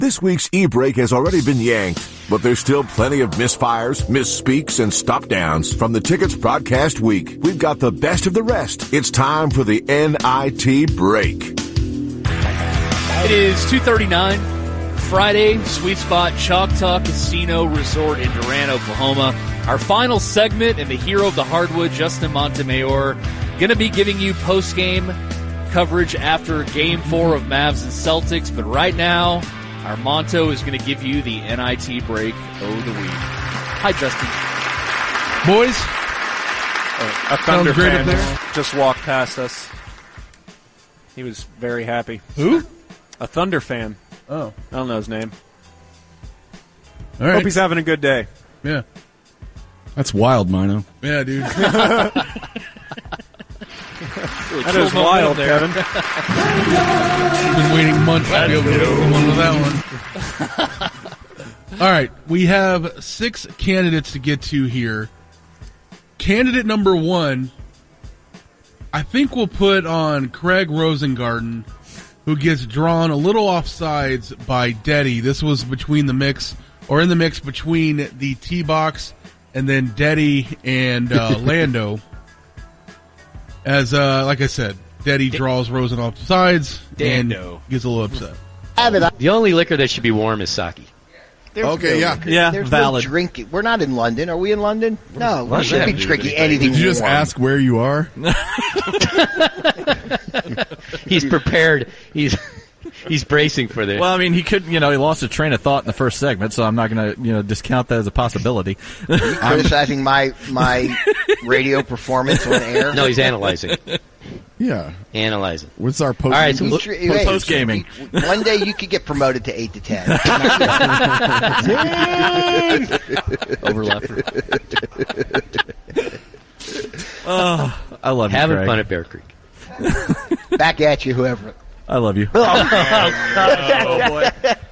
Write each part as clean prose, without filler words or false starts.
This week's e-break has already been yanked, but there's still plenty of misfires, misspeaks, and stop-downs from the Tickets Broadcast Week. We've got the best of the rest. It's time for the NIT break. It is 2:39, Friday, Sweet Spot Choctaw Casino Resort in Durant, Oklahoma. Our final segment, and the hero of the hardwood, Justin Montemayor, going to be giving you post-game coverage after Game 4 of Mavs and Celtics, but right now, our Monto is going to give you the NIT break of the week. Hi, Justin. Boys, A Thunder great fan up there. just walked past us. He was very happy. Who? A Thunder fan. Oh. I don't know his name. All right. Hope he's having a good day. Yeah. That's wild, Mino. Yeah, dude. That is wild, Kevin. Been waiting months to be able to do one with that one. All right, we have 6 candidates to get to here. Candidate number 1, I think we'll put on Craig Rosengarten, who gets drawn a little offsides by Deddy. This was between the mix, or in the mix between the T-Box and then Deddy and Lando. As, like I said, Deddy draws Rosen off the sides and gets a little upset. The only liquor that should be warm is sake. Yeah, valid. No drinking. We're not in London. Are we in London? No, we shouldn't be drinking anything. Did you just warm. ask where you are? He's prepared. He's bracing for this. Well, I mean, he could, he lost a train of thought in the first segment, so I'm not going to, discount that as a possibility. Are you criticizing my radio performance on air? No, he's analyzing. Yeah. Analyzing. What's our post? All right, so Post gaming. One day you could get promoted to 8 to 10. Overlap. Oh, I love you, Having Craig. fun at Bear Creek. Back at you, whoever. I love you. Oh, boy.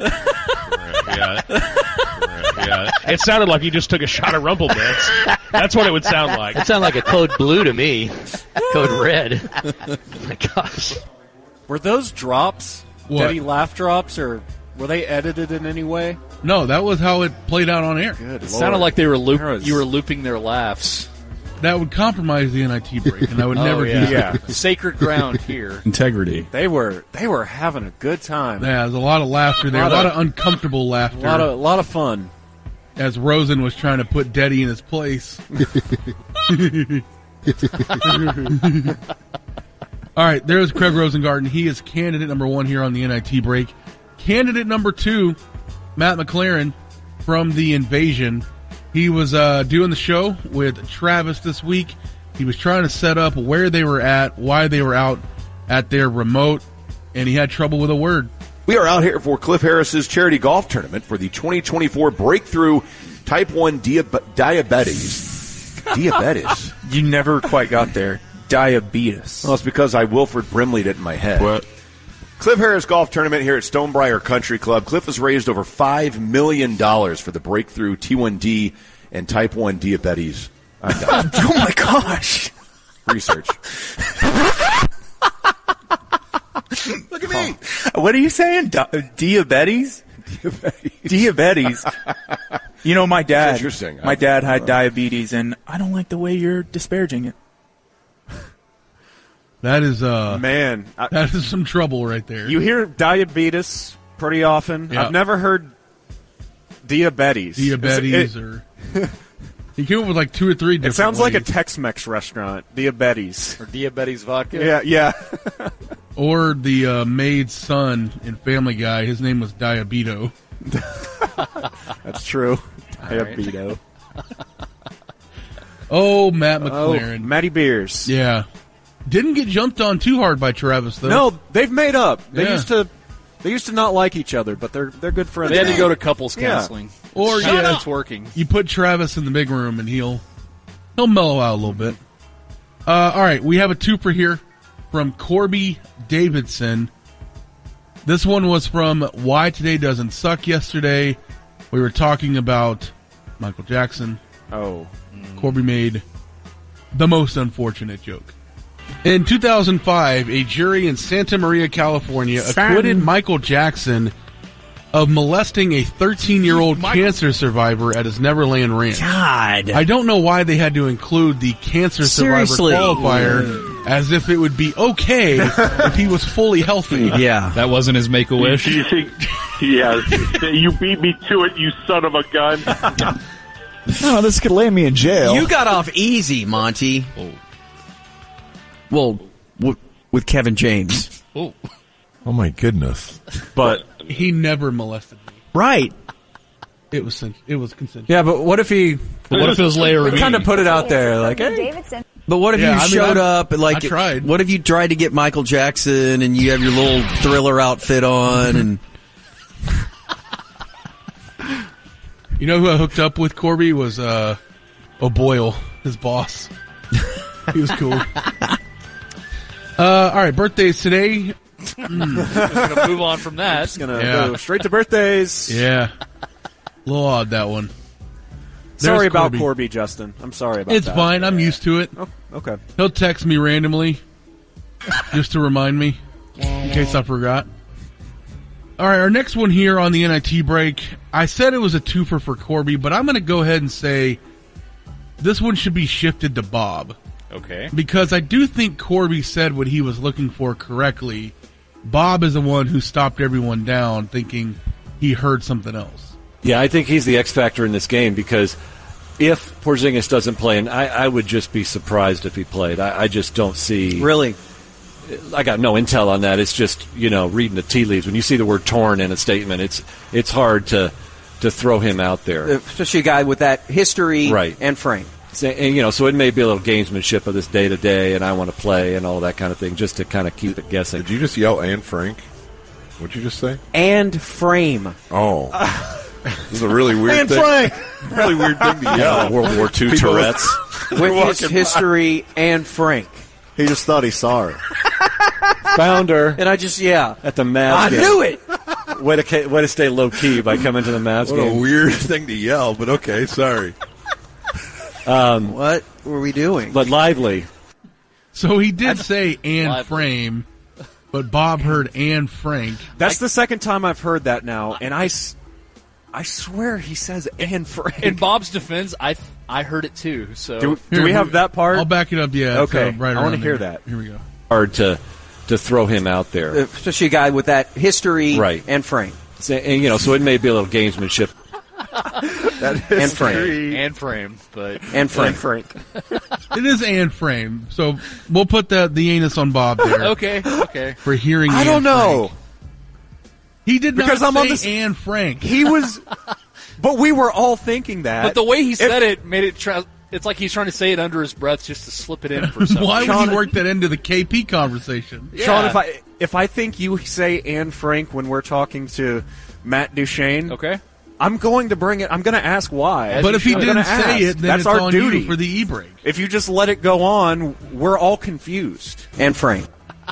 It sounded like you just took a shot of Rumble Bits. That's what it would sound like. That sounded like a code blue to me. Code red. Oh my gosh. Were those drops, What? Deddy laugh drops, or were they edited in any way? No, that was how it played out on air. Good It sounded like they were you were looping their laughs. That would compromise the NIT break, and I would never do that. Yeah. Sacred ground here. Integrity. They were having a good time. Yeah, there's a lot of laughter there, a lot of uncomfortable laughter. A lot of fun. As Rosen was trying to put Deddy in his place. All right, there's Craig Rosengarten. He is candidate number 1 here on the NIT break. Candidate number 2, Matt McLaren from The Invasion. He was doing the show with Travis this week. He was trying to set up where they were at, why they were out at their remote, and he had trouble with a word. We are out here for Cliff Harris's charity golf tournament for the 2024 Breakthrough Type 1 Diabetes. Diabetes. You never quite got there. Diabetes. Well, it's because I Wilford Brimleyed it in my head. What? Cliff Harris Golf Tournament here at Stonebriar Country Club. Cliff has raised over $5 million for the Breakthrough T1D and Type 1 Diabetes. Oh my gosh. Research. Look at me. What are you saying? Diabetes? Diabetes. You know, my dad. That's interesting. My dad had diabetes, and I don't like the way you're disparaging it. That is Man, that is some trouble right there. you hear diabetes pretty often. Yeah. I've never heard diabetes. Diabetes or he came up with like 2 or 3 different It sounds like a ways. Tex-Mex restaurant. Diabetes. Or Diabetes vodka. Yeah. Or the maid's son in Family Guy. His name was Diabeto. That's true. Diabeto. Oh, Matt McLaren. Matty Beers. Yeah. Didn't get jumped on too hard by Travis, though. No, they've made up. They Yeah. used to not like each other, but they're good friends. They had to go to couples Yeah. counseling. Or It's working. You put Travis in the big room and he'll mellow out a little bit. All right, we have a twofer here from Corby Davidson. This one was from Why Today Doesn't Suck yesterday. We were talking about Michael Jackson. Oh. Corby made the most unfortunate joke. In 2005, a jury in Santa Maria, California acquitted Michael Jackson of molesting a 13-year-old cancer survivor at his Neverland Ranch. God. I don't know why they had to include the cancer Seriously. survivor qualifier as if it would be okay if he was fully healthy. Yeah. That wasn't his Make-A-Wish? Yeah, you beat me to it, you son of a gun. No, this could land me in jail. You got off easy, Monty. Oh. Well, with Kevin James. Oh. Oh, my goodness. But he never molested me. Right. It was consensual. Yeah, but what if he... What if it was Larry kind of put it out there, like, hey. But what if you showed up, like, I tried. What if you tried to get Michael Jackson and you have your little Thriller outfit on and... You know who I hooked up with, Corby, was O'Boyle, his boss. He was cool. All right, birthdays today. I'm going to move on from that. Just going to go straight to birthdays. Yeah. A little odd, that one. Sorry There's about Corby, Justin. I'm sorry about that. It's fine. I'm used to it. Oh, okay. He'll text me randomly just to remind me in case I forgot. All right, our next one here on the NIT break. I said it was a twofer for Corby, but I'm going to go ahead and say this one should be shifted to Bob. Okay. Because I do think Corby said what he was looking for correctly. Bob is the one who stopped everyone down thinking he heard something else. Yeah, I think he's the X factor in this game because if Porzingis doesn't play, and I would just be surprised if he played. I just don't see... Really? I got no intel on that. It's just, reading the tea leaves. When you see the word torn in a statement, it's hard to throw him out there. Especially a guy with that history and frame. And, so it may be a little gamesmanship of this day-to-day, and I want to play and all that kind of thing, just to kind of keep it guessing. Did you just yell "and Frank"? What'd you just say? And frame. Oh. This is a really weird and thing. Frank! Really weird thing to yell. World War II Tourette's. With his history and Frank. He just thought he saw her. Found her. And I just, at the Mavs I game. knew it! Way to stay low-key by coming to the Mavs What game. a weird thing to yell, but okay, sorry. What were we doing? But lively. So he did say "and frame," but Bob heard "and Frank." That's the second time I've heard that now, and I swear he says "and Frank." In Bob's defense, I heard it too. So do we have that part? I'll back it up. Yeah. Okay. Right I want to around hear there. that. Here we go. Hard to throw him out there. Especially a guy with that history and frame. And, so it may be a little gamesmanship. And frame. And frame, but and Frank. It is "and frame," so we'll put the anus on Bob there. Okay. For hearing, I don't know. Frank. He did Because not I'm say on this- "and Frank." He was, but we were all thinking that. But the way he said it made it. It's like he's trying to say it under his breath just to slip it in for something. Why Sean, would you work that into the KP conversation? Yeah. Sean, if I think you say "and Frank" when we're talking to Matt Duchesne, Okay. I'm going to bring it. I'm going to ask why. But if he I'm didn't gonna say ask. it, then that's it's our on duty you for the e-break. If you just let it go on, we're all confused. And frame.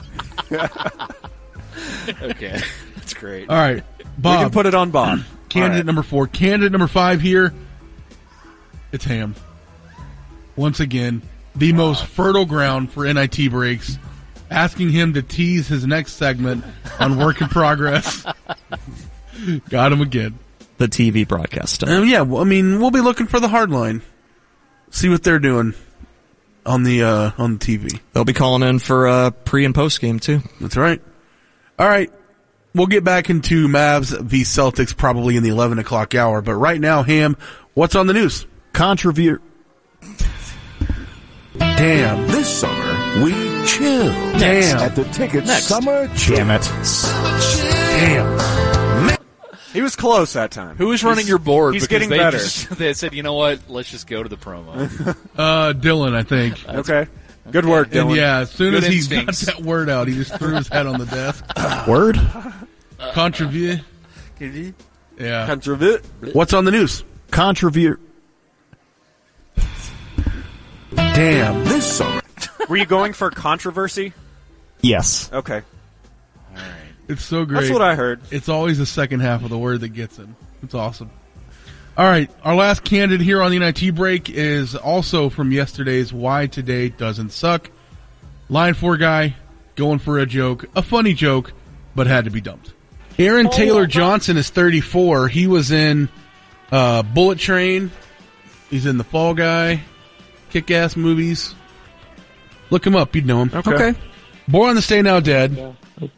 Okay. That's great. All right, Bob. We can put it on Bob. Candidate number 4. Candidate number 5 here. It's Ham. Once again, the most fertile ground for NIT breaks. Asking him to tease his next segment on Work in Progress. Got him again. The TV broadcast. Yeah, well, I mean, we'll be looking for the hard line. See what they're doing on the TV. They'll be calling in for pre and post game too. That's right. All right. We'll get back into Mavs v Celtics probably in the 11 o'clock hour. But right now, Ham, what's on the news? Controversy. Damn. This summer, we chill. Damn. At the Ticket Summer Chill. Damn it. Damn. He was close that time. Who was running your board? He's Because getting better. They said, you know what? Let's just go to the promo. Dylan, I think. Okay. Good word, Dylan. And yeah, as soon Good as he instincts. got that word out, he just threw his head on the desk. Word? Controversy. Yeah. Controversy. What's on the news? Controversy. Damn. This summer. Were you going for controversy? Yes. Okay. It's so great. That's what I heard. It's always the second half of the word that gets him. It's awesome. All right, our last candidate here on the NIT break is also from yesterday's Why Today Doesn't Suck. Line 4 guy going for a joke, a funny joke, but had to be dumped. Aaron Taylor Johnson is 34. He was in Bullet Train. He's in the Fall Guy, Kick-Ass movies. Look him up. You'd know him. Okay. Born on the Stay Now Dead.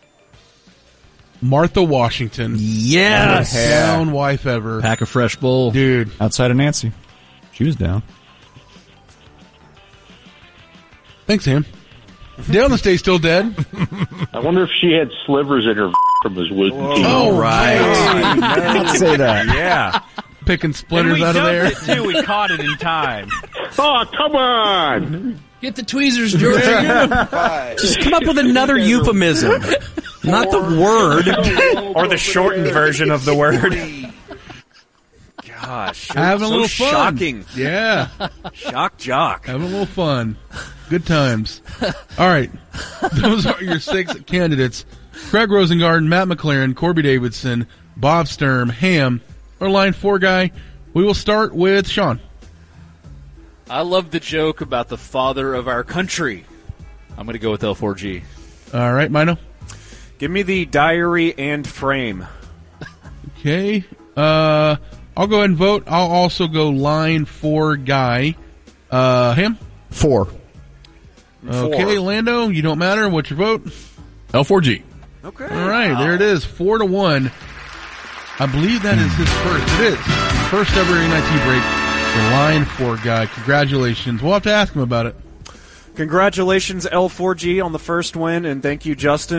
Martha Washington. Yes. Down wife ever. Pack a fresh bowl. Dude. Outside of Nancy. She was down. Thanks, Sam. Down on the Stay still dead. I wonder if she had slivers in her from his wisdom teeth. Oh, right. Let's say that. Yeah. Picking splinters out of there. It too. We caught it in time. Oh, come on! Get the tweezers, George. Just come up with another euphemism. Not the word. Or the shortened version of the word. Gosh. Having a little fun. Shocking. Yeah. Shock jock. Having a little fun. Good times. All right. Those are your 6 candidates. Craig Rosengarten, Matt McLaren, Corby Davidson, Bob Sturm, Ham, our line 4 guy. We will start with Sean. I love the joke about the father of our country. I'm going to go with L4G. All right, Mino. Give me the diary and frame. Okay. I'll go ahead and vote. I'll also go line 4 guy. Ham? 4. Okay, Lando, you don't matter. What's your vote? L4G. Okay. All right, there it is. 4-1. I believe that is his first. It is. First ever NIT break. The line 4 guy. Congratulations. We'll have to ask him about it. Congratulations, L4G, on the first win, and thank you, Justin.